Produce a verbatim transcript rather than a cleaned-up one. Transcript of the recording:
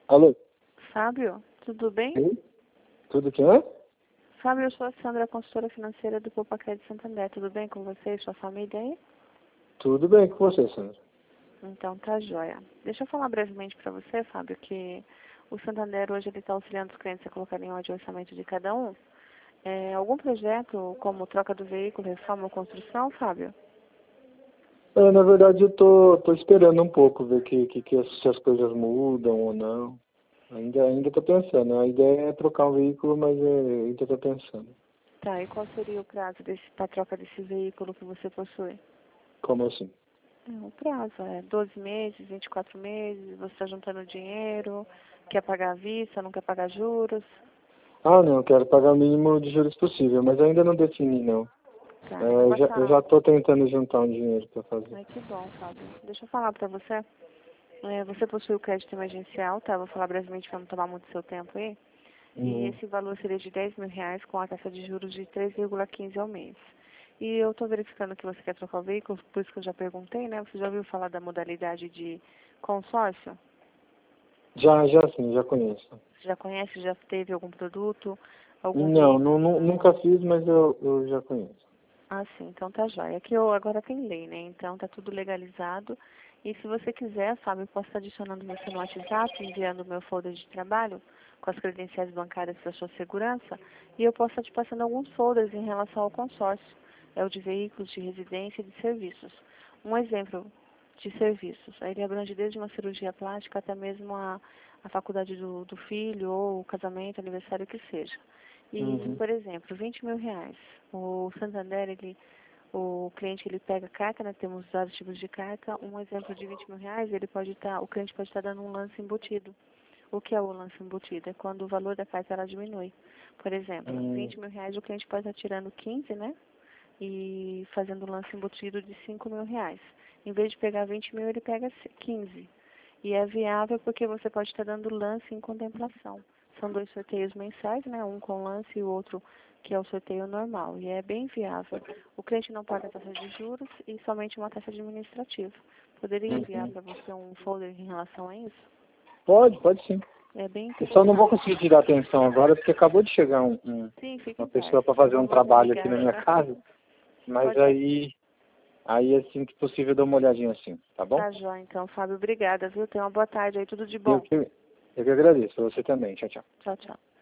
Alô? Fábio, tudo bem? Sim? Tudo que é? Fábio, eu sou a Sandra, consultora financeira do Poupa Crédito Santander. Tudo bem com você e sua família aí? Tudo bem com você, Sandra. Então tá joia. Deixa eu falar brevemente para você, Fábio, que o Santander hoje ele está auxiliando os clientes a colocarem em ordem o orçamento de cada um. É, algum projeto como troca do veículo, reforma ou construção, Fábio? É, na verdade, eu tô, tô esperando um pouco, ver que, que, que as- se as coisas mudam ou não. Ainda, ainda tô pensando. A ideia é trocar um veículo, mas é, ainda tô pensando. Tá, e qual seria o prazo para a troca desse veículo que você possui? Como assim? É, o prazo é doze meses, vinte e quatro meses, você está juntando dinheiro, quer pagar à vista, não quer pagar juros. Ah, não, eu quero pagar o mínimo de juros possível, mas ainda não defini, não. Tá, É, então eu, vai já, eu falar. já tô tentando juntar um dinheiro para fazer. Ai, que bom, Fábio. Deixa eu falar pra você. É, você possui o crédito emergencial, tá? Vou falar brevemente para não tomar muito seu tempo aí. E Uhum. esse valor seria de dez mil reais com a taxa de juros de três vírgula quinze ao mês. E eu estou verificando que você quer trocar o veículo, por isso que eu já perguntei, né? Você já ouviu falar da modalidade de consórcio? Já, já sim, já conheço. Você já conhece, já teve algum produto, algum Não, veículo? nu- nu- nunca fiz, mas eu, eu já conheço. Ah, sim, então tá jóia. Aqui eu, agora tem lei, né? Então tá tudo legalizado. E se você quiser, Fábio, eu posso estar adicionando você no WhatsApp, enviando o meu folder de trabalho com as credenciais bancárias para sua segurança. E eu posso estar te passando alguns folders em relação ao consórcio. É o de veículos, de residência e de serviços. Um exemplo de serviços. Aí ele abrange desde uma cirurgia plástica até mesmo a, a faculdade do, do filho, ou o casamento, aniversário, que seja. E, Uhum. por exemplo, vinte mil reais. O Santander, ele, o cliente, ele pega a carta, né? Temos vários tipos de carta. Um exemplo de vinte mil reais, ele pode estar, o cliente pode estar dando um lance embutido. O que é o lance embutido? É quando o valor da carta ela diminui. Por exemplo, Hum, vinte mil reais, o cliente pode estar tirando quinze, né? E fazendo um lance embutido de cinco mil reais. Em vez de pegar vinte mil, ele pega quinze. E é viável porque você pode estar dando lance em contemplação. São dois sorteios mensais, né? Um com lance e o outro que é o sorteio normal. E é bem viável. O cliente não paga taxa de juros e somente uma taxa administrativa. Poderia enviar uhum. para você um folder em relação a isso? Pode, pode sim. É bem Eu só não vou interessante. conseguir te dar atenção agora porque acabou de chegar um, um- Sim, fique uma em paz. pessoa para fazer Não um vou trabalho aqui desligar, na minha tá? casa, mas Pode. aí, aí assim que possível eu dou uma olhadinha assim, tá bom? Tá jóia, então, Fábio. Obrigada, viu? Tenha uma boa tarde aí. Tudo de Eu bom. que, eu que agradeço, você também. Tchau, tchau. Tchau, tchau.